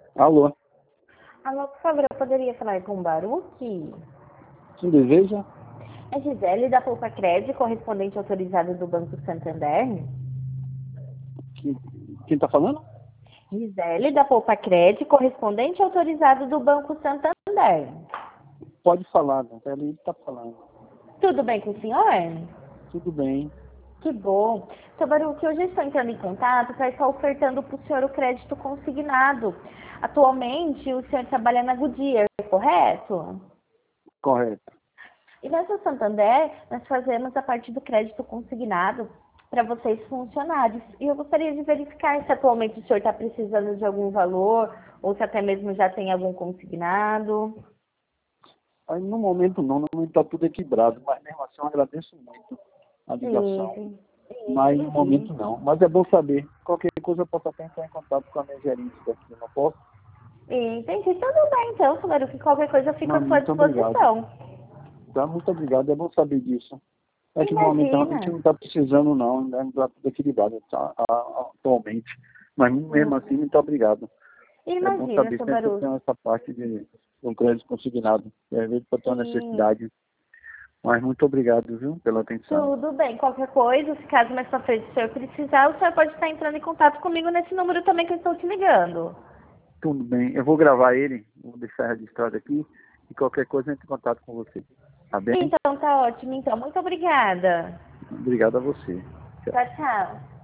Alô, Alô, por favor, eu poderia falar com o Baruque? quem deseja? É Gisele da Poupa Cred, correspondente autorizado do Banco Santander? Quem, quem tá falando? Gisele da Poupa Cred, correspondente autorizado do Banco Santander. Pode falar, né? Ele tá falando. Tudo bem com o senhor? Tudo bem. Que bom. Seu Baruque, hoje eu estou entrando em contato para estar ofertando para o senhor o crédito consignado. Atualmente, o senhor trabalha na Goodyear, correto? Correto. E nessa Santander, nós fazemos a parte do crédito consignado para vocês funcionários. E eu gostaria de verificar se atualmente o senhor está precisando de algum valor, ou se até mesmo já tem algum consignado. Aí, no momento não, no momento tá tudo equilibrado, mas mesmo assim eu agradeço muito a ligação. Sim, Mas no entendi. momento não. Mas é bom saber. Qualquer coisa eu posso até entrar em contato com a minha gerente daqui, não posso? Entendi. Tudo bem, então, senhor, que qualquer coisa eu fico à Mas sua muito obrigado. disposição. Tá? Muito obrigado, é bom saber disso. É que no momento a gente Imagina. não está precisando não, né? Está tudo equilibrado atualmente. Mas mesmo assim, muito obrigado. É bom Imagina, saber seu sempre que Baruch. tem essa parte de um crédito consignado. Às vezes pode ter uma Sim, necessidade. Mas muito obrigado, viu, pela atenção. tudo bem. Qualquer coisa, se caso mais pra frente o senhor precisar, o senhor pode estar entrando em contato comigo nesse número também que eu estou te ligando. Tudo bem. Eu vou gravar ele, vou deixar registrado aqui. E qualquer coisa, eu entro em contato com você. Tá bem? Então, tá ótimo. Então, muito obrigada. Obrigado a você. Tchau. Tchau, tchau.